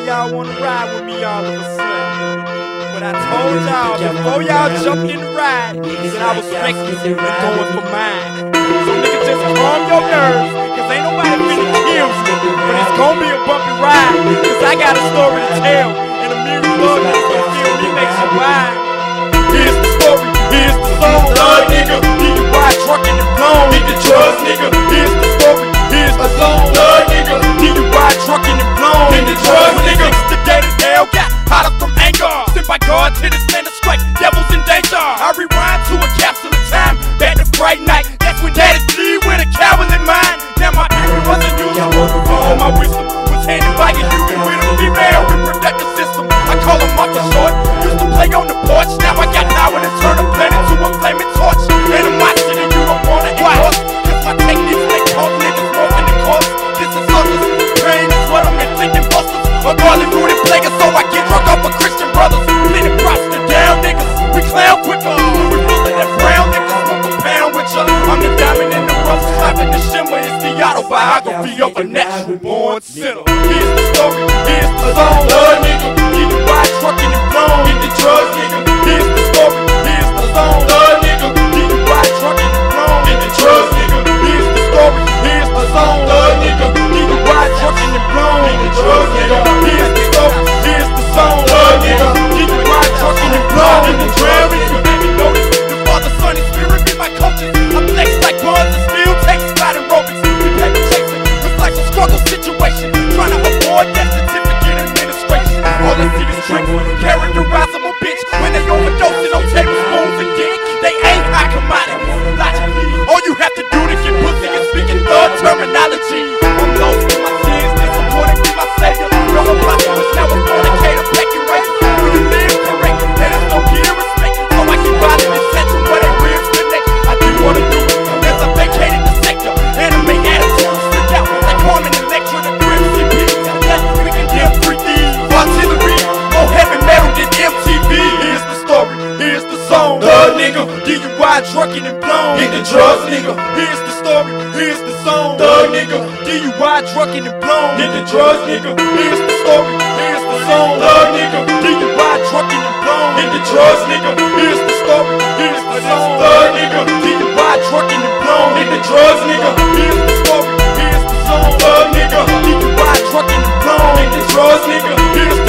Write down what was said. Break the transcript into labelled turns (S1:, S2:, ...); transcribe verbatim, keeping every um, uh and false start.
S1: y'all wanna ride with me all of a sudden. But I told y'all before y'all jumped in the ride that I was flexing and going for mine. So nigga, just calm your nerves, cause ain't nobody finna kill you. But it's gonna be a bumpy ride, cause I got a story to tell. And a million love that's gonna feel me makes you ride. Here's the story, here's the song. Thug nigga, do you ride truckin' and blown? Hit the drugs nigga, here's the story, here's the song. Thug nigga, do you ride truckin' and blown? Hit the drugs nigga, the day to hell got hotter from anger. Sent by God to this land to strike devils in danger. I rewind to a capsule of time, back to bright night. That's when daddy sleep with a coward in mind. Now my period wasn't usual, all my wisdom was handed by a human with a female reproductive system. I call him Martha Short, used to play on the porch. Now I got power to turn a planet to a flaming torch. Animosity you don't wanna endorse, cause my techniques they cause niggas more than the cost. This is others, pain is what I'm inflicting busters. A garlic rooted player, so I get drunk off of Christian brothers. Plenty prosper down niggas, we clown quicker. We rolling that brown niggas, smoke a pound with ya. I'm the diamond in the rough, slapping the shimmer. It's the autobiography of a natural born sinner. Here's the story, here's the song. Love nigga, keep it ride, truckin' and blown. Hit the drugs nigga, here's the story, here's the song. Love nigga, keep it ride, truckin' and blown. Hit the drugs nigga, here's the story, here's the song. Love nigga, keep it ride, truckin' and blown. Hit the drugs nigga, here's the story, here's the song. Love nigga, keep it ride, truckin' and blown. Hit the drugs nigga, baby notice the Father, Son, and Spirit be my coaches. I flex like bonds and steel takes riding aerobics. We paper chasing, it's like a struggle situation. Trying to avoid that certificate administration. All I see is tricks, characterizable bitch. When they overdosing on tablespoons and dick, they ain't high commodities. Logically, all you have to do to get pussy is speaking third terminology. I'm lost in my sins, disappointed with my savior. No apostle is now a fornicator, pecking razor. When you live correct, there is no gear respect. So I keep riding and setting where they ribs connect. I do wanna do it, as I vacated the sector. Anime attitudes stick out like Harmon and Electra, the grim C P. Yeah, we can give three D artillery, more heavy metal than M T V. Here's the story, here's the song. Thug nigga, D U I truckin' and blown. Hit the drugs nigga, here's the story, here's the song. Thug nigga, D U I truckin' and blown. Hit the drugs nigga, here's the story, here's the song. Thug nigga, D U I truckin' and blown. Hit the drugs nigga, here's the story, here's the song. Thug nigga, D U I truckin' and blown. Hit the drugs nigga, here's the story, here's the song. Thug nigga, D U I truckin' and blown. Hit the drugs nigga, here's the